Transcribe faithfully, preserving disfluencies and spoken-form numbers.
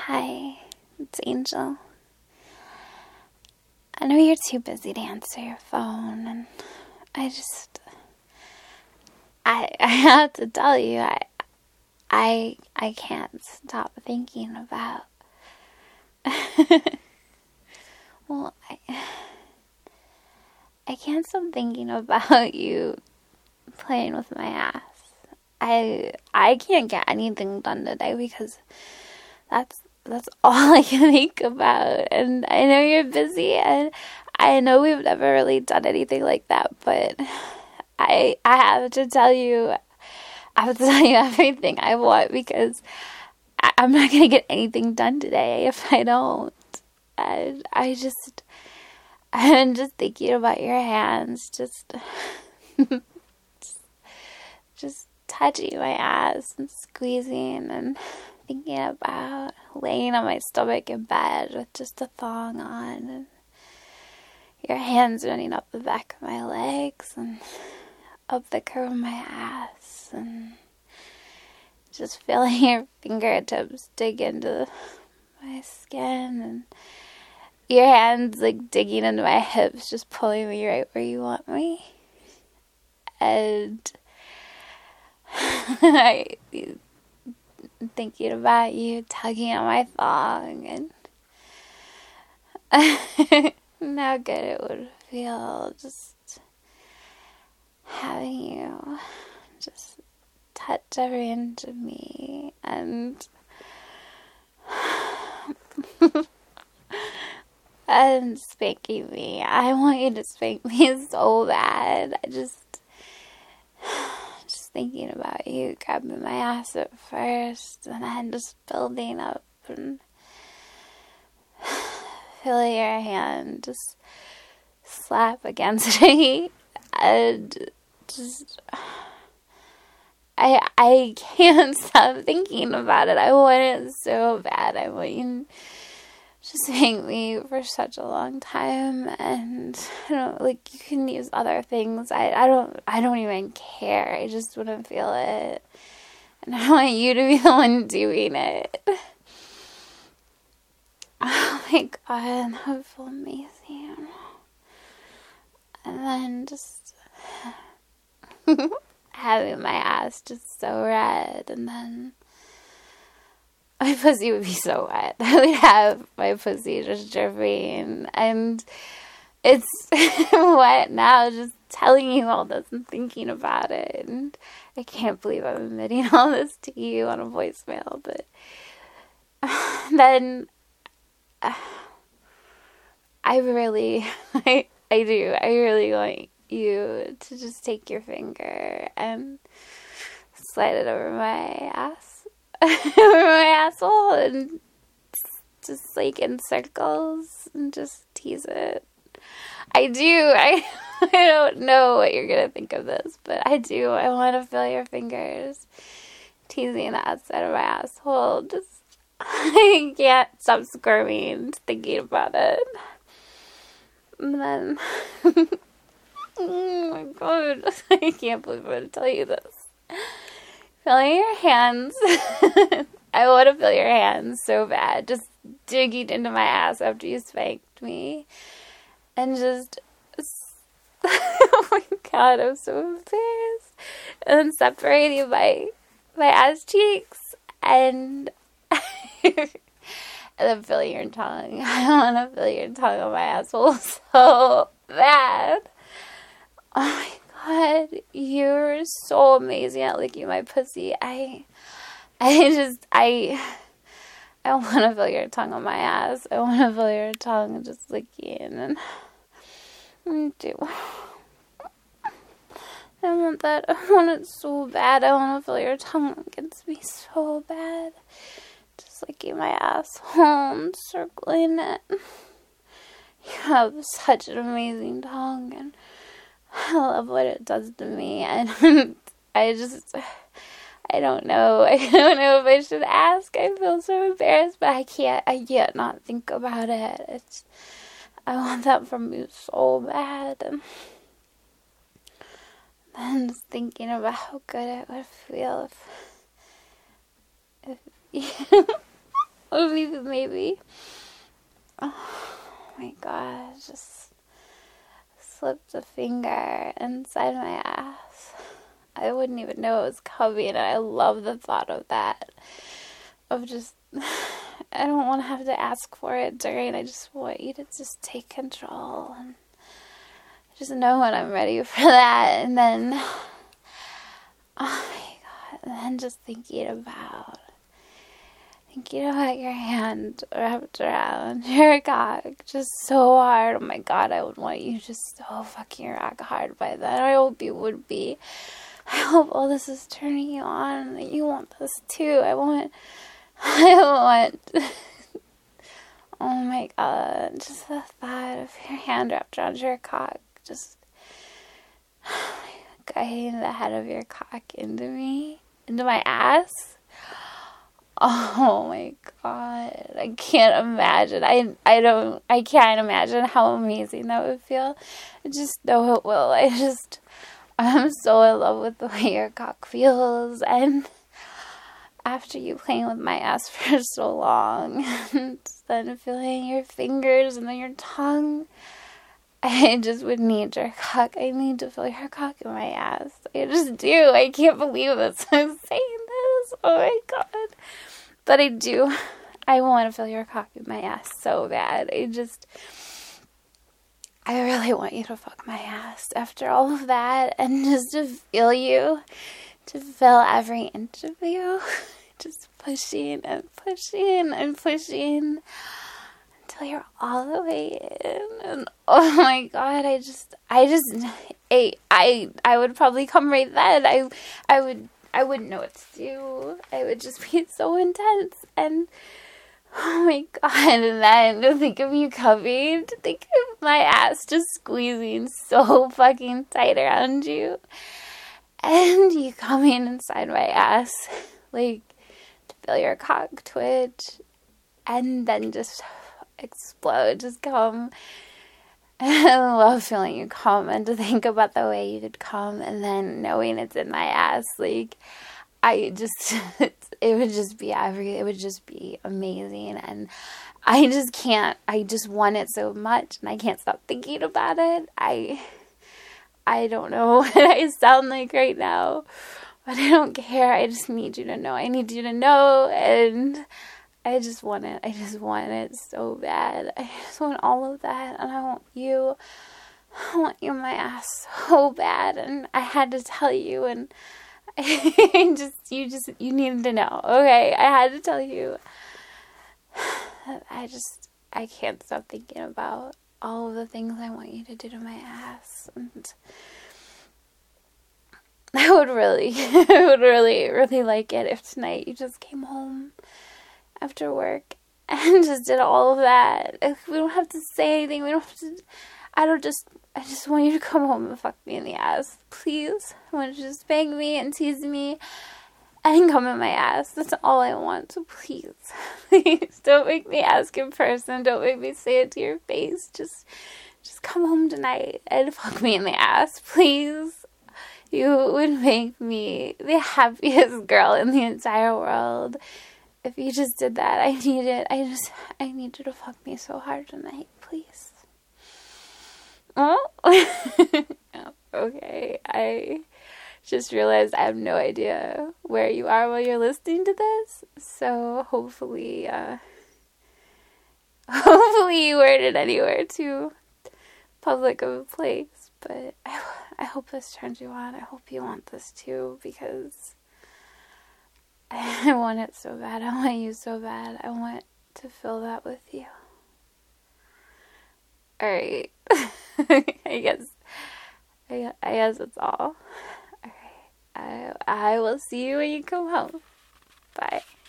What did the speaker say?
Hi, it's Angel. I know you're too busy to answer your phone, and I just, I, I have to tell you, I, I, I can't stop thinking about, well, I, I can't stop thinking about you playing with my ass. I, I can't get anything done today because that's That's all I can think about. And I know you're busy, and I know we've never really done anything like that, but I I have to tell you, I have to tell you everything I want because I, I'm not going to get anything done today if I don't. And I just, I'm just thinking about your hands, just, just, just touching my ass and squeezing and thinking about laying on my stomach in bed with just a thong on, and your hands running up the back of my legs and up the curve of my ass, and just feeling your fingertips dig into my skin, and your hands like digging into my hips, just pulling me right where you want me. And I thinking about you tugging on my thong, and how good it would feel just having you just touch every inch of me and and spanking me. I want you to spank me so bad. I just Just thinking about you grabbing my ass at first and then just building up and feeling your hand just slap against me and just I I can't stop thinking about it. I want it so bad. I want you just hang me for such a long time, and I don't like you can use other things. I, I don't I don't even care. I just want to feel it, and I want you to be the one doing it. Oh my god, that would feel amazing. And then just having my ass just so red, and then my pussy would be so wet. I would have my pussy just dripping, and it's wet now just telling you all this and thinking about it. And I can't believe I'm admitting all this to you on a voicemail, but then uh, I really, I, I do, I really want you to just take your finger and slide it over my ass. over my asshole and just like in circles and just tease it. I do. I I don't know what you're gonna think of this, but I do. I want to feel your fingers teasing the outside of my asshole. Just I can't stop squirming thinking about it. And then oh my god, I can't believe I'm gonna tell you this. Feeling your hands. I want to feel your hands so bad. Just digging into my ass after you spanked me. And just... oh my god, I'm so embarrassed. And then separating my, my ass cheeks. And... and then feeling your tongue. I want to feel your tongue on my asshole so bad. Oh my god, you're so amazing at licking my pussy. I, I just, I, I want to feel your tongue on my ass. I want to feel your tongue just licking, and I do. I want that. I want it so bad. I want to feel your tongue against me so bad. Just licking my asshole and circling it. You have such an amazing tongue, and I love what it does to me, and I just, I don't know, I don't know if I should ask. I feel so embarrassed, but I can't, I can't not think about it. It's, I want that from you so bad, and then just thinking about how good it would feel if, if you, if maybe, maybe. Oh my God, just slipped a finger inside my ass. I wouldn't even know it was coming, and I love the thought of that. Of just, I don't want to have to ask for it during. I just want you to just take control and just know when I'm ready for that. And then, oh my God, and then just thinking about, thinking about your hand wrapped around your cock just so hard. Oh my God, I would want you just so fucking rock hard by then. I hope you would be. I hope all this is turning you on, that you want this too. I want, I want, oh my God, just the thought of your hand wrapped around your cock, just guiding the head of your cock into me, into my ass. Oh my God, I can't imagine. I, I don't, I can't imagine how amazing that would feel. I just know it will. I just, I'm so in love with the way your cock feels, and after you playing with my ass for so long, and then feeling your fingers and then your tongue, I just would need your cock. I need to feel your cock in my ass. I just do. I can't believe this. I'm saying this. Oh my God. But I do. I want to feel your cock in my ass so bad. I just, I really want you to fuck my ass after all of that, and just to feel you, to feel every inch of you, just pushing and pushing and pushing until you're all the way in. And oh my God, I just, I just, I, I, I would probably come right then. I, I would, I wouldn't know what to do. I would just be so intense, and oh my God, and then to think of you coming, to think of my ass just squeezing so fucking tight around you, and you coming inside my ass, like, to feel your cock twitch, and then just explode, just come. I love feeling you come, and to think about the way you could come, and then knowing it's in my ass, like, I just, it would just be every, it would just be amazing, and I just can't, I just want it so much, and I can't stop thinking about it. I, I don't know what I sound like right now, but I don't care. I just need you to know. I need you to know, and I just want it. I just want it so bad. I just want all of that, and I want you, I want you in my ass so bad, and I had to tell you, and I just, you just, you needed to know, okay? I had to tell you. I just, I can't stop thinking about all of the things I want you to do to my ass, and I would really, I would really, really like it if tonight you just came home after work and just did all of that. We don't have to say anything. We don't have to, I don't just, I just want you to come home and fuck me in the ass. Please. I want you to just bang me and tease me and come in my ass. That's all I want. So please, please don't make me ask in person. Don't make me say it to your face. Just, just come home tonight and fuck me in the ass. Please. You would make me the happiest girl in the entire world if you just did that. I need it. I just, I need you to fuck me so hard tonight. Please. Oh, okay. I just realized I have no idea where you are while you're listening to this. So hopefully, uh, hopefully you weren't in anywhere too public of a place. But I, I hope this turns you on. I hope you want this too, because I want it so bad. I want you so bad. I want to feel that with you. Alright. I guess I, I guess that's all. Alright. I, I will see you when you come home. Bye.